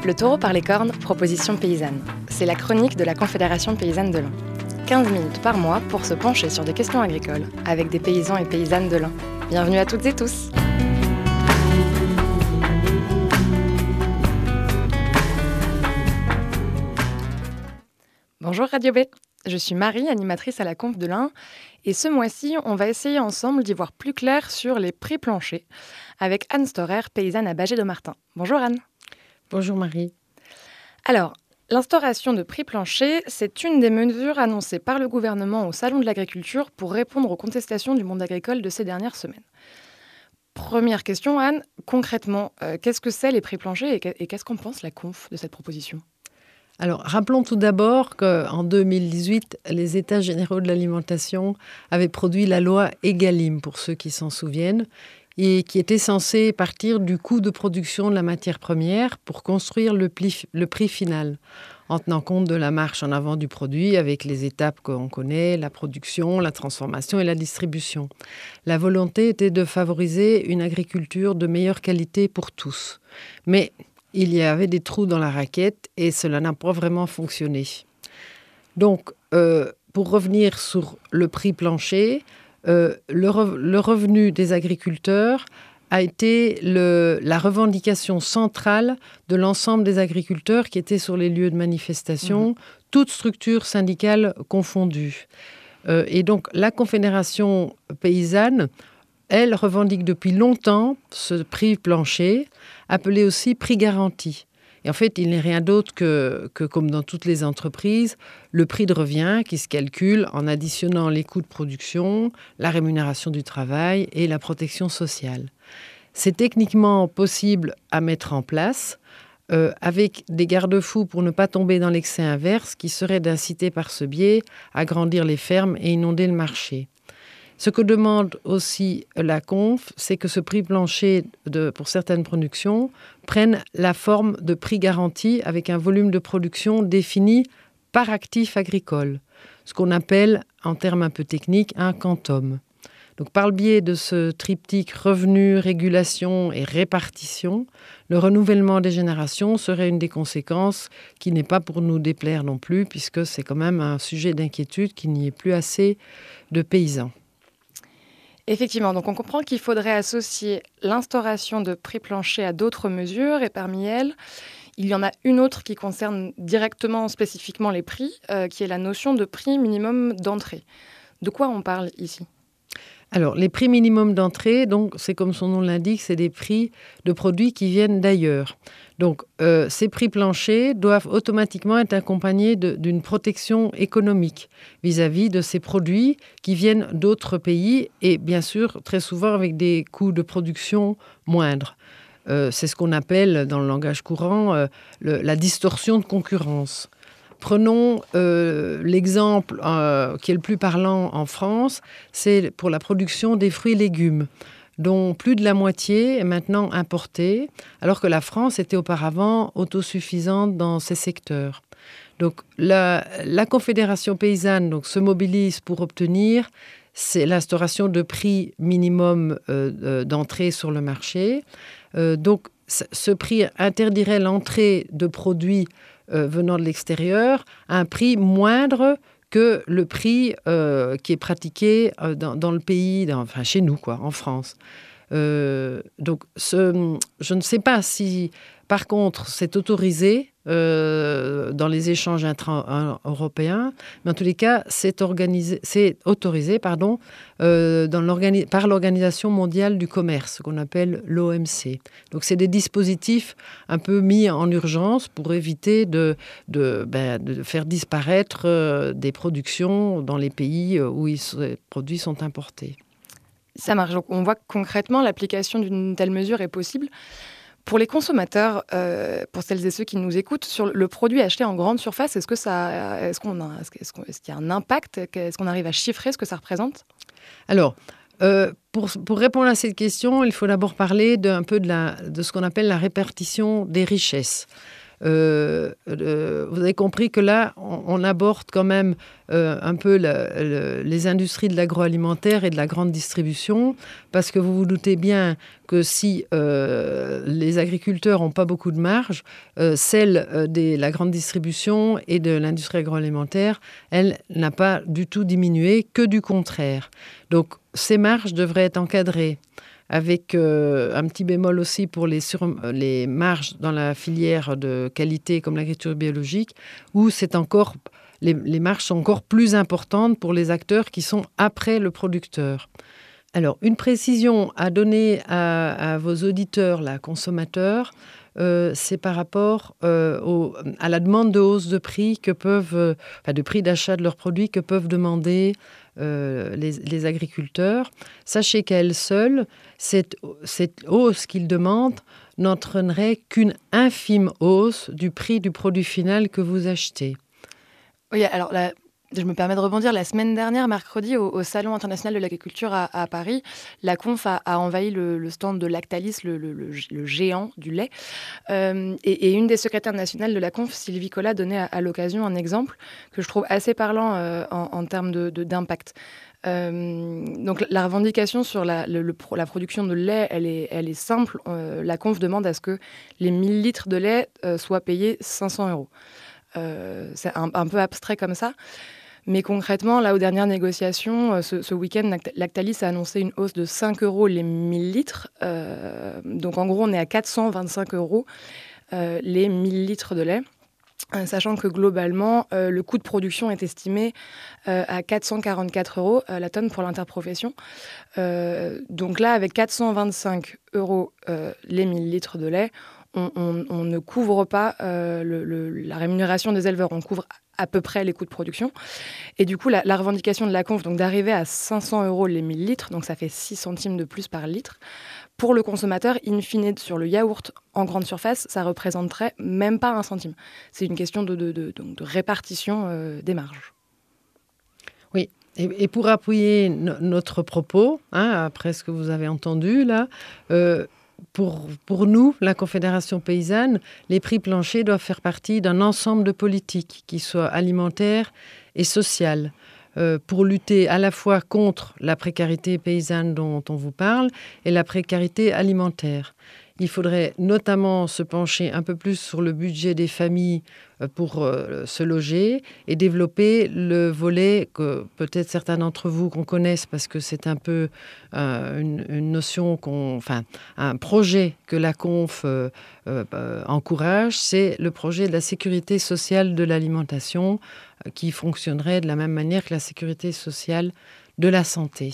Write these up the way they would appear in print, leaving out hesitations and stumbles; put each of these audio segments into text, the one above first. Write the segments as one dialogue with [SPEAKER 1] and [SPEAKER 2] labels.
[SPEAKER 1] Le taureau par les cornes, proposition paysanne. C'est la chronique de la Confédération paysanne de l'Ain. 15 minutes par mois pour se pencher sur des questions agricoles avec des paysans et paysannes de l'Ain. Bienvenue à toutes et tous. Bonjour Radio B, je suis Marie, animatrice à la Conf de l'Ain, et ce mois-ci, on va essayer ensemble d'y voir plus clair sur les prix planchers avec Anne Storer, paysanne à Bâgé-de-Martin. Bonjour Anne.
[SPEAKER 2] Bonjour Marie.
[SPEAKER 1] Alors, l'instauration de prix planchers, c'est une des mesures annoncées par le gouvernement au Salon de l'Agriculture pour répondre aux contestations du monde agricole de ces dernières semaines. Première question Anne, concrètement, qu'est-ce que c'est les prix planchers et qu'est-ce qu'en pense la Conf de cette proposition ?
[SPEAKER 2] Alors, rappelons tout d'abord qu'en 2018, les États généraux de l'alimentation avaient produit la loi Egalim, pour ceux qui s'en souviennent, et qui était censée partir du coût de production de la matière première pour construire le prix final, en tenant compte de la marche en avant du produit avec les étapes qu'on connaît, la production, la transformation et la distribution. La volonté était de favoriser une agriculture de meilleure qualité pour tous. Mais il y avait des trous dans la raquette et cela n'a pas vraiment fonctionné. Donc, pour revenir sur le prix plancher, le revenu des agriculteurs a été la revendication centrale de l'ensemble des agriculteurs qui étaient sur les lieux de manifestation, toutes structures syndicales confondues. Et donc, la Confédération paysanne, elle revendique depuis longtemps ce prix plancher, appelé aussi prix garanti. Et en fait, il n'est rien d'autre que, comme dans toutes les entreprises, le prix de revient qui se calcule en additionnant les coûts de production, la rémunération du travail et la protection sociale. C'est techniquement possible à mettre en place avec des garde-fous pour ne pas tomber dans l'excès inverse qui serait d'inciter par ce biais à agrandir les fermes et inonder le marché. Ce que demande aussi la Conf, c'est que ce prix plancher pour certaines productions prenne la forme de prix garanti avec un volume de production défini par actif agricole, ce qu'on appelle, en termes un peu techniques, un quantum. Donc, par le biais de ce triptyque revenu, régulation et répartition, le renouvellement des générations serait une des conséquences qui n'est pas pour nous déplaire non plus, puisque c'est quand même un sujet d'inquiétude qu'il n'y ait plus assez de paysans.
[SPEAKER 1] Effectivement, donc on comprend qu'il faudrait associer l'instauration de prix planchers à d'autres mesures, et parmi elles, il y en a une autre qui concerne directement, spécifiquement les prix, qui est la notion de prix minimum d'entrée. De quoi on parle ici ?
[SPEAKER 2] Alors, les prix minimum d'entrée, donc, c'est comme son nom l'indique, c'est des prix de produits qui viennent d'ailleurs. Donc, ces prix planchers doivent automatiquement être accompagnés d'une protection économique vis-à-vis de ces produits qui viennent d'autres pays et bien sûr, très souvent avec des coûts de production moindres. C'est ce qu'on appelle, dans le langage courant, la distorsion de concurrence. Prenons l'exemple qui est le plus parlant en France, c'est pour la production des fruits et légumes, dont plus de la moitié est maintenant importée, alors que la France était auparavant autosuffisante dans ces secteurs. Donc la Confédération paysanne se mobilise pour obtenir c'est l'instauration de prix minimum d'entrée sur le marché. Donc ce prix interdirait l'entrée de produits venant de l'extérieur à un prix moindre que le prix qui est pratiqué dans le pays, chez nous, en France. Donc, je ne sais pas si, par contre, c'est autorisé dans les échanges intra-européens, mais en tous les cas, c'est autorisé par l'Organisation mondiale du commerce, qu'on appelle l'OMC. Donc, c'est des dispositifs un peu mis en urgence pour éviter de faire disparaître des productions dans les pays où ces produits sont importés.
[SPEAKER 1] Ça marche. Donc, on voit que concrètement, l'application d'une telle mesure est possible. Pour les consommateurs, pour celles et ceux qui nous écoutent, sur le produit acheté en grande surface, est-ce qu'il y a un impact ? Est-ce qu'on arrive à chiffrer ce que ça représente ?
[SPEAKER 2] Alors, pour répondre à cette question, il faut d'abord parler de ce qu'on appelle la répartition des richesses. Vous avez compris que là, on aborde quand même un peu les industries de l'agroalimentaire et de la grande distribution, parce que vous vous doutez bien que si les agriculteurs n'ont pas beaucoup de marge, celle de la grande distribution et de l'industrie agroalimentaire, elle n'a pas du tout diminué, que du contraire. Donc, ces marges devraient être encadrées, avec un petit bémol aussi pour les marges dans la filière de qualité comme l'agriculture biologique, où les marges sont encore plus importantes pour les acteurs qui sont après le producteur. Alors, une précision à donner à vos auditeurs, là, consommateurs, c'est par rapport à la demande de hausse de prix de prix d'achat de leurs produits que peuvent demander les agriculteurs. Sachez qu'à elle seule, cette hausse qu'ils demandent n'entraînerait qu'une infime hausse du prix du produit final que vous achetez.
[SPEAKER 1] Oui, alors je me permets de rebondir. La semaine dernière, mercredi, au Salon international de l'agriculture à Paris, la Conf a envahi le stand de Lactalis, le géant du lait. Et une des secrétaires nationales de la Conf, Sylvie Collat, donnait à l'occasion un exemple que je trouve assez parlant en termes d'impact. Donc la revendication sur la production de lait, elle est simple. La Conf demande à ce que les 1000 litres de lait soient payés 500 €. C'est un peu abstrait comme ça. Mais concrètement, là, aux dernières négociations, ce week-end, Lactalis a annoncé une hausse de 5 € les 1000 litres. Donc, en gros, on est à 425 € les 1000 litres de lait. Sachant que globalement, le coût de production est estimé à 444 € la tonne pour l'interprofession. Donc là, avec 425 € les 1000 litres de lait, on ne couvre pas la rémunération des éleveurs, on couvre à peu près les coûts de production. Et du coup, la revendication de la Conf, donc d'arriver à 500 € les 1000 litres, donc ça fait 6 centimes de plus par litre, pour le consommateur, in fine, sur le yaourt en grande surface, ça représenterait même pas 1 centime. C'est une question de répartition des marges.
[SPEAKER 2] Oui, et pour appuyer notre propos, après ce que vous avez entendu là, pour nous, la Confédération paysanne, les prix planchers doivent faire partie d'un ensemble de politiques qui soient alimentaires et sociales, pour lutter à la fois contre la précarité paysanne dont on vous parle et la précarité alimentaire. Il faudrait notamment se pencher un peu plus sur le budget des familles pour se loger et développer le volet que peut-être certains d'entre vous qu'on connaisse parce que c'est un peu une notion un projet que la Conf encourage, c'est le projet de la sécurité sociale de l'alimentation qui fonctionnerait de la même manière que la sécurité sociale de la santé.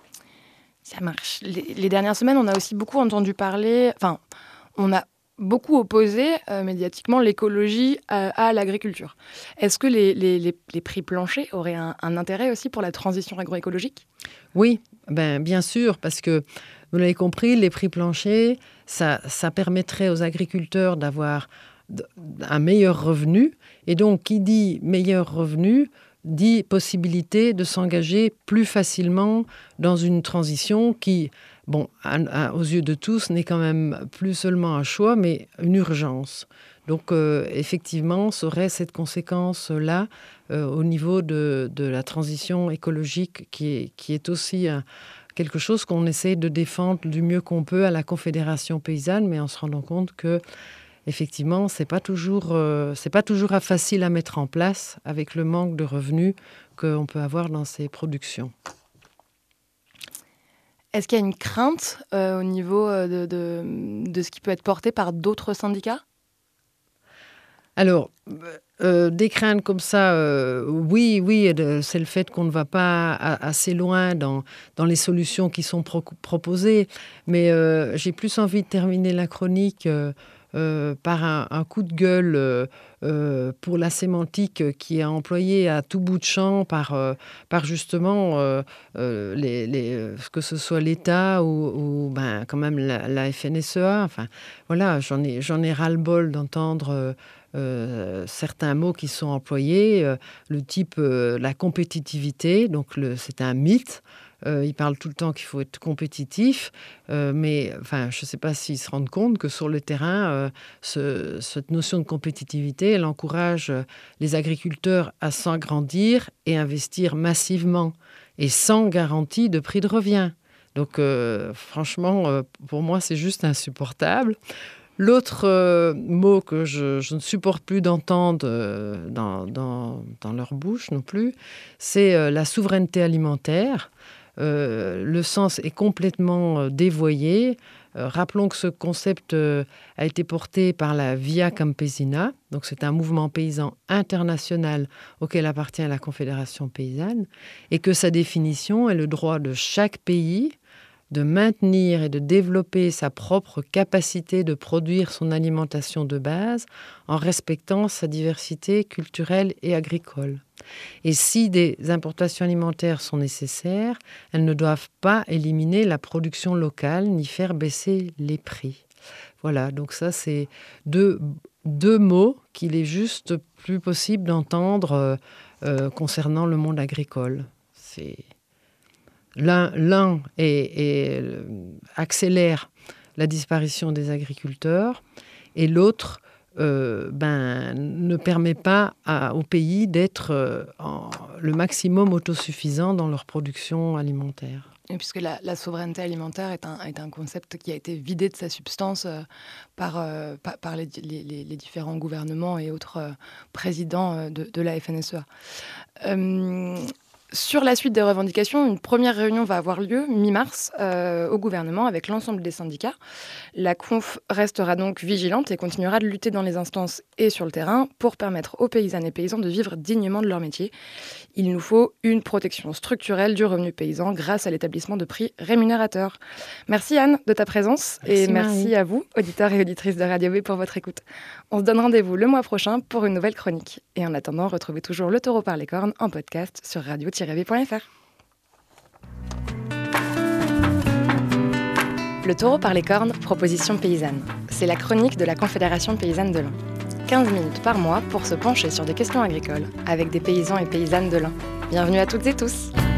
[SPEAKER 1] Ça marche. Les dernières semaines, on a aussi beaucoup entendu parler, on a beaucoup opposé médiatiquement l'écologie à l'agriculture. Est-ce que les prix planchers auraient un intérêt aussi pour la transition agroécologique ?
[SPEAKER 2] Oui, bien sûr, parce que vous l'avez compris, les prix planchers, ça permettrait aux agriculteurs d'avoir un meilleur revenu. Et donc, qui dit meilleur revenu dit possibilité de s'engager plus facilement dans une transition qui, aux yeux de tous, n'est quand même plus seulement un choix, mais une urgence. Donc, effectivement, ça aurait cette conséquence-là au niveau de la transition écologique qui est aussi quelque chose qu'on essaie de défendre du mieux qu'on peut à la Confédération paysanne, mais en se rendant compte que effectivement, c'est pas toujours facile à mettre en place avec le manque de revenus qu'on peut avoir dans ces productions.
[SPEAKER 1] Est-ce qu'il y a une crainte au niveau de ce qui peut être porté par d'autres syndicats ?
[SPEAKER 2] Alors, des craintes comme ça, oui, c'est le fait qu'on ne va pas assez loin dans les solutions qui sont proposées. Mais j'ai plus envie de terminer la chronique par un coup de gueule pour la sémantique qui est employée à tout bout de champ par justement que ce soit l'État ou quand même la FNSEA. Enfin, voilà, j'en ai ras-le-bol d'entendre certains mots qui sont employés, le type la compétitivité, donc c'est un mythe. Ils parlent tout le temps qu'il faut être compétitif, mais je ne sais pas s'ils se rendent compte que sur le terrain, cette notion de compétitivité, elle encourage les agriculteurs à s'agrandir et investir massivement et sans garantie de prix de revient. Donc franchement, pour moi, c'est juste insupportable. L'autre mot que je ne supporte plus d'entendre dans leur bouche non plus, c'est la souveraineté alimentaire. Le sens est complètement dévoyé. Rappelons que ce concept a été porté par la Via Campesina, donc c'est un mouvement paysan international auquel appartient la Confédération paysanne, et que sa définition est le droit de chaque pays de maintenir et de développer sa propre capacité de produire son alimentation de base en respectant sa diversité culturelle et agricole. Et si des importations alimentaires sont nécessaires, elles ne doivent pas éliminer la production locale ni faire baisser les prix. Voilà, donc ça c'est deux mots qu'il est juste plus possible d'entendre concernant le monde agricole. L'un accélère la disparition des agriculteurs et l'autre ne permet pas au pays d'être le maximum autosuffisant dans leur production alimentaire.
[SPEAKER 1] Et puisque la souveraineté alimentaire est un concept qui a été vidé de sa substance par les différents gouvernements et autres présidents de la FNSEA. Sur la suite des revendications, une première réunion va avoir lieu mi-mars au gouvernement avec l'ensemble des syndicats. La conf restera donc vigilante et continuera de lutter dans les instances et sur le terrain pour permettre aux paysannes et paysans de vivre dignement de leur métier. Il nous faut une protection structurelle du revenu paysan grâce à l'établissement de prix rémunérateurs. Merci Anne de ta présence et merci à vous, auditeurs et auditrices de Radio B, pour votre écoute. On se donne rendez-vous le mois prochain pour une nouvelle chronique. Et en attendant, retrouvez toujours Le Taureau par les cornes en podcast sur radio-b.fr. Le Taureau par les cornes, proposition paysanne. C'est la chronique de la Confédération paysanne de l'Ain. 15 minutes par mois pour se pencher sur des questions agricoles avec des paysans et paysannes de l'Ain. Bienvenue à toutes et tous.